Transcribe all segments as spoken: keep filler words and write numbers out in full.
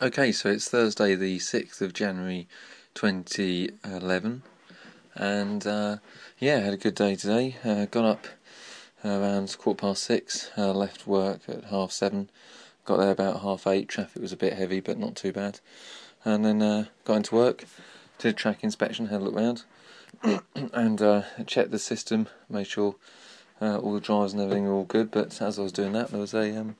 Okay, so it's Thursday the sixth of January twenty eleven, and uh, yeah, had a good day today. Uh, got up around quarter past six, uh, left work at half seven, got there about half eight. Traffic was a bit heavy but not too bad, and then uh, got into work, did a track inspection, had a look round and uh, checked the system, made sure uh, all the drives and everything were all good. But as I was doing that, there was a um,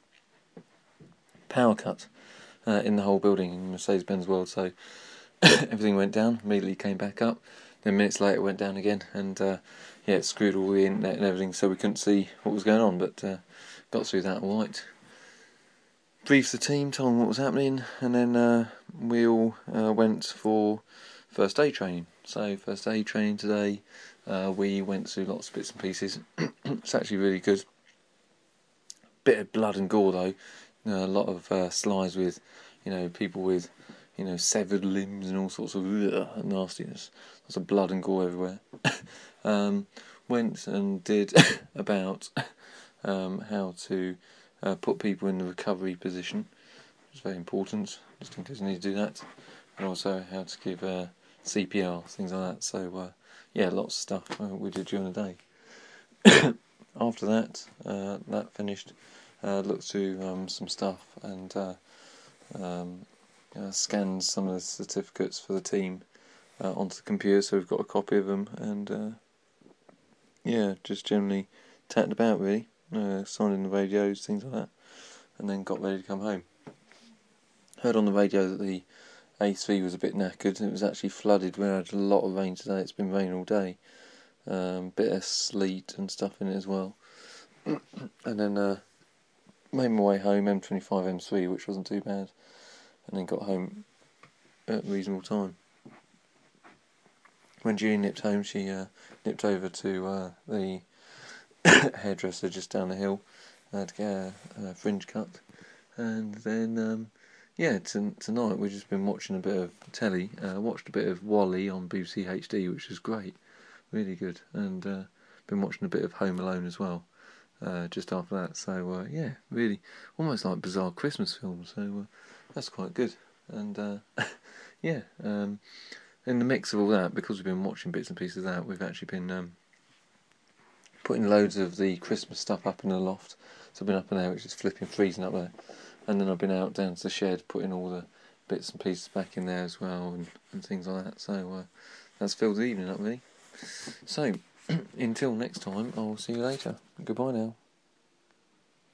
power cut Uh, in the whole building in Mercedes-Benz World, so everything went down, immediately came back up, then minutes later it went down again, and uh, yeah, it screwed all the internet and everything, so we couldn't see what was going on, but uh, got through that all right. Briefed the team, told them what was happening, and then uh, we all uh, went for first aid training. So first aid training today, uh, we went through lots of bits and pieces. It's actually really good. Bit of blood and gore though. Uh, a lot of uh, slides with, you know, people with, you know, severed limbs and all sorts of ugh, nastiness. Lots of blood and gore everywhere. um, went and did about um, how to uh, put people in the recovery position, which is very important, just in case you need to do that, and also how to give uh, C P R, things like that. So uh, yeah, lots of stuff uh, we did during the day. After that, uh, that finished. Uh, looked through um, some stuff and uh, um, uh, scanned some of the certificates for the team uh, onto the computer, so we've got a copy of them, and uh, yeah, just generally tatted about really, uh, signing the radios, things like that, and then got ready to come home. Heard on the radio that the A three was a bit knackered. It was actually flooded. We had a lot of rain today. It's been raining all day, um, bit of sleet and stuff in it as well. And then uh, made my way home, M twenty-five M three, which wasn't too bad, and then got home at a reasonable time. When Julie nipped home, she uh, nipped over to uh, the hairdresser just down the hill uh, to get a, a fringe cut, and then um, yeah, t- tonight we've just been watching a bit of telly. Uh, watched a bit of Wall-E on B B C H D, which was great, really good, and uh, been watching a bit of Home Alone as well. Uh, just after that, so uh, yeah, really, almost like bizarre Christmas films. So uh, that's quite good, and uh, yeah, um, in the mix of all that, because we've been watching bits and pieces of that, we've actually been um, putting loads of the Christmas stuff up in the loft. So I've been up in there, which is flipping freezing up there, and then I've been out down to the shed, putting all the bits and pieces back in there as well, and, and things like that. So uh, that's filled the evening up really. So until next time, I'll see you later. Goodbye now.